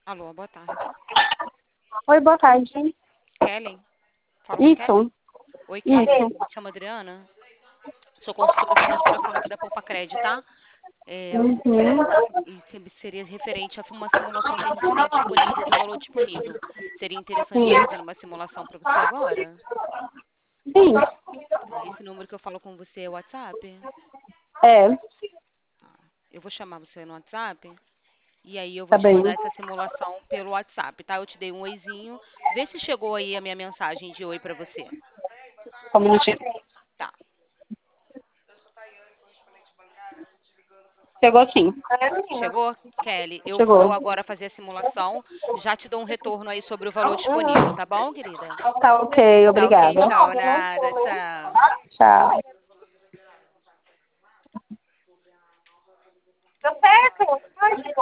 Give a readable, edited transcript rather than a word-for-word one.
Alô, boa tarde. Oi, boa tarde. Kelly? Fala com Kelly? Isso, Oi, Kelly. isso. Me chamo Adriana. Sou consultora financeira falando aqui da Poupa Crédito, tá? Uhum. Seria referente a uma simulação que a gente tem disponível do valor disponível. Seria interessante Sim. estar fazendo uma simulação para você agora? Sim. Tá, esse número que eu falo com você é o WhatsApp? É, Eu vou chamar você no WhatsApp e aí eu vou tá te bem. mandar essa simulação pelo WhatsApp, tá? Eu te dei um oizinho. Vê se chegou aí a minha mensagem de oi para você. Só um minutinho. Tá. Chegou sim. Chegou, Kelly? Eu vou Chegou. agora fazer a simulação. Já te dou um retorno aí sobre o valor disponível, tá bom, querida? Tá ok, Tá ok, obrigada. tchau, nada, tchau. Tchau. Tá certo.